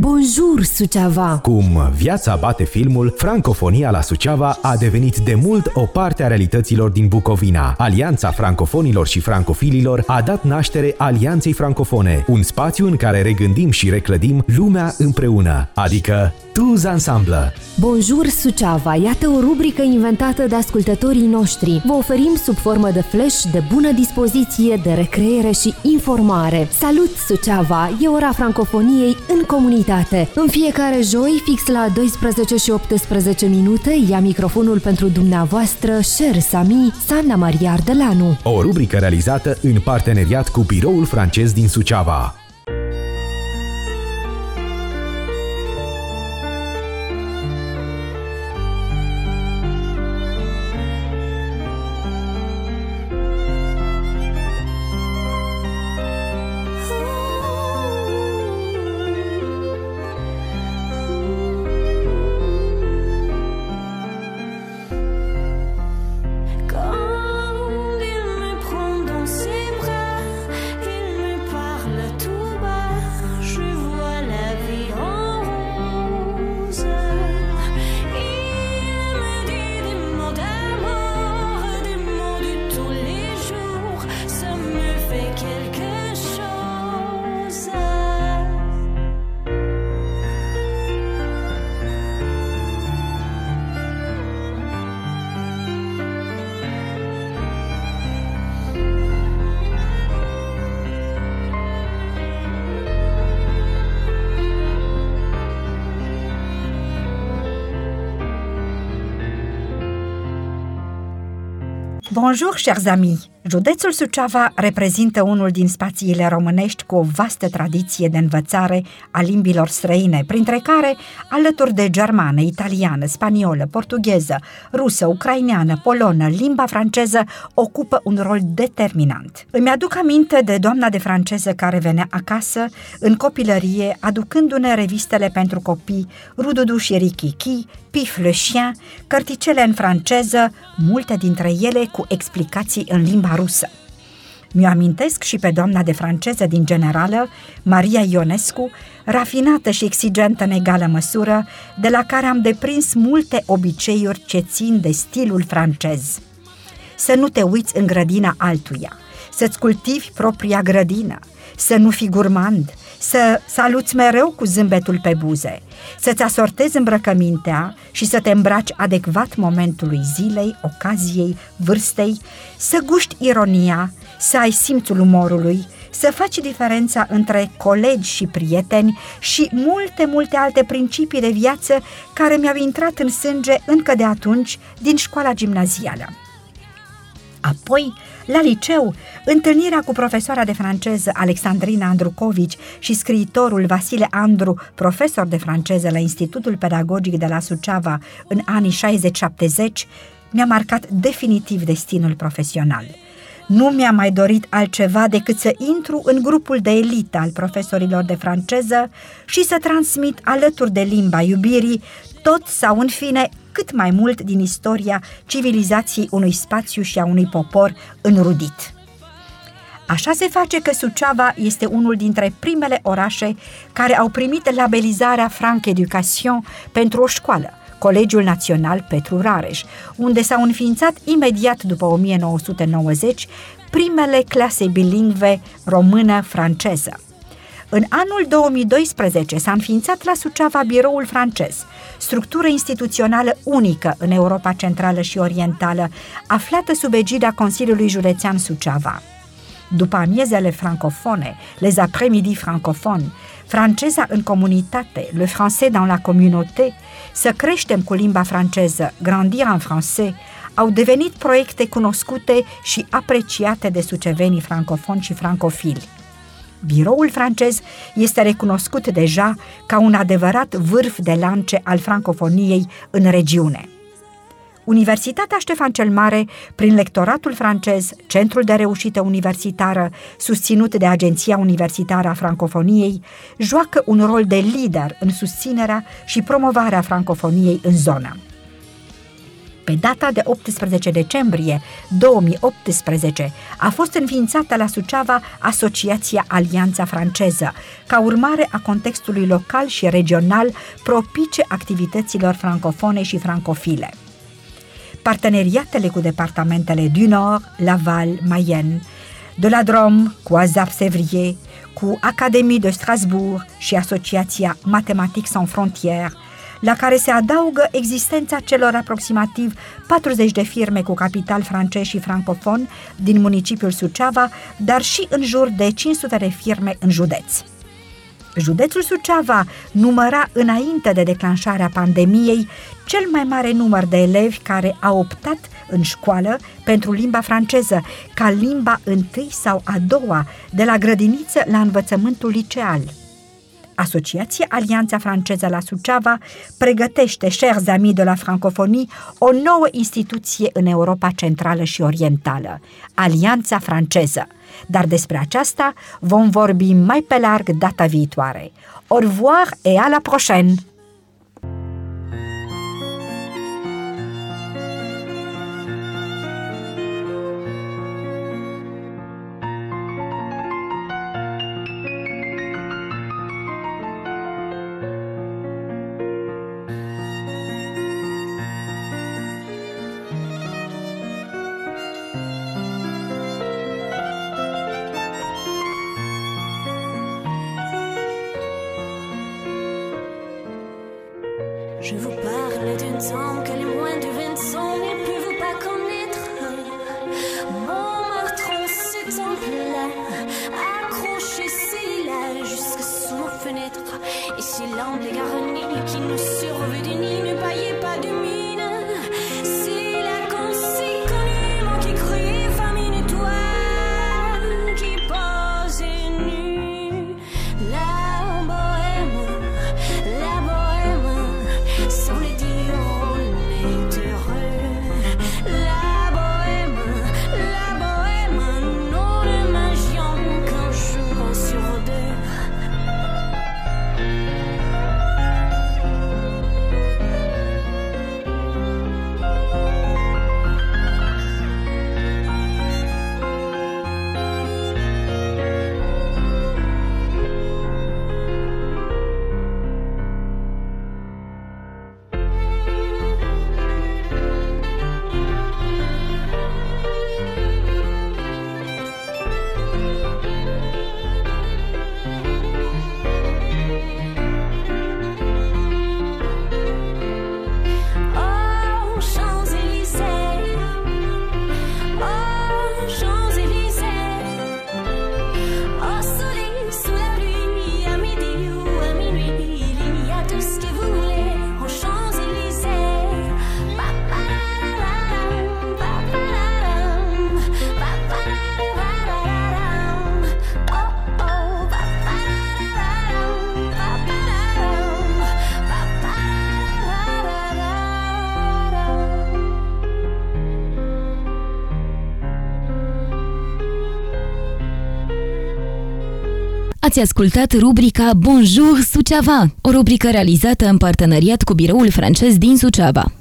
Bonjour, Suceava! Cum viața bate filmul, francofonia la Suceava a devenit de mult o parte a realităților din Bucovina. Alianța francofonilor și francofililor a dat naștere Alianței Francofone, un spațiu în care regândim și reclădim lumea împreună, adică tous ensemble. Bonjour, Suceava! Iată o rubrică inventată de ascultătorii noștri. Vă oferim sub formă de flash de bună dispoziție, de recreere și informare. Salut, Suceava! E ora francofoniei în comunitate. În fiecare joi, fix la 12 și 18 minute, ia microfonul pentru dumneavoastră, chers amis, Sanna Maria Ardelanu. O rubrică realizată în parteneriat cu Biroul francez din Suceava. Bonjour, chers amis! Județul Suceava reprezintă unul din spațiile românești cu o vastă tradiție de învățare a limbilor străine, printre care, alături de germană, italiană, spaniolă, portugheză, rusă, ucraineană, polonă, limba franceză ocupă un rol determinant. Îmi aduc aminte de doamna de franceză care venea acasă în copilărie, aducându-ne revistele pentru copii Rududu și Rikiki, Pif le chien, cărticele în franceză, multe dintre ele cu explicații în limba rusă. Mi-o amintesc și pe doamna de franceză din generală, Maria Ionescu, rafinată și exigentă în egală măsură, de la care am deprins multe obiceiuri ce țin de stilul francez. Să nu te uiți în grădina altuia, să-ți cultivi propria grădină, să nu fii gurmand, să saluți mereu cu zâmbetul pe buze, să-ți asortezi îmbrăcămintea și să te îmbraci adecvat momentului zilei, ocaziei, vârstei, să guști ironia, să ai simțul umorului, să faci diferența între colegi și prieteni și multe alte principii de viață care mi-au intrat în sânge încă de atunci din școala gimnazială. Apoi, la liceu, întâlnirea cu profesoara de franceză Alexandrina Andrucovici și scriitorul Vasile Andru, profesor de franceză la Institutul Pedagogic de la Suceava în anii 60-70, mi-a marcat definitiv destinul profesional. Nu mi-a mai dorit altceva decât să intru în grupul de elită al profesorilor de franceză și să transmit alături de limba iubirii tot sau, în fine, cât mai mult din istoria civilizației unui spațiu și a unui popor înrudit. Așa se face că Suceava este unul dintre primele orașe care au primit labelizarea Franc Education pentru o școală, Colegiul Național Petru Rareș, unde s-au înființat imediat după 1990 primele clase bilingve română-franceză. În anul 2012 s-a înființat la Suceava Biroul francez, structură instituțională unică în Europa Centrală și Orientală, aflată sub egida Consiliului Județean Suceava. După amiezele francofone, les après-midi francophones, franceza în comunitate, le français dans la communauté, să creștem cu limba franceză, grandir en français, au devenit proiecte cunoscute și apreciate de sucevenii francofoni și francofili. Biroul francez este recunoscut deja ca un adevărat vârf de lance al francofoniei în regiune. Universitatea Ștefan cel Mare, prin lectoratul francez, Centrul de Reușită Universitară, susținut de Agenția Universitară a Francofoniei, joacă un rol de lider în susținerea și promovarea francofoniei în zonă. Pe data de 18 decembrie 2018 a fost înființată la Suceava Asociația Alianța Franceză, ca urmare a contextului local și regional propice activităților francofone și francofile. Parteneriatele cu departamentele du Nord, Laval, Mayenne, de la Drôme, cu ASAP-Sévrier, cu Académie de Strasbourg și Asociația Mathématiques Sans Frontières, la care se adaugă existența celor aproximativ 40 de firme cu capital francez și francofon din municipiul Suceava, dar și în jur de 500 de firme în județ. Județul Suceava număra înainte de declanșarea pandemiei cel mai mare număr de elevi care au optat în școală pentru limba franceză, ca limba întâi sau a doua, de la grădiniță la învățământul liceal. Asociația Alianța Franceză la Suceava pregătește, chers amis de la francophonie, o nouă instituție în Europa Centrală și Orientală, Alianța Franceză. Dar despre aceasta vom vorbi mai pe larg data viitoare. Au revoir et à la prochaine! Je vous parle d'un temps que les moins de 20 ans ne peuvent pas connaître. Montmartre en ce temps-là, accroché celui-là jusque sous nos fenêtres. Et si l'amble garni qui nous surveille du nid ne paillait pas de mine, c'est la conséquence qui criait famine étoile qui pose nue. La bohème, ça voulait dire on est heureux. La bohème, nous ne mangions qu'un jour sur deux. Ați ascultat rubrica Bonjour Suceava, o rubrică realizată în parteneriat cu Biroul francez din Suceava.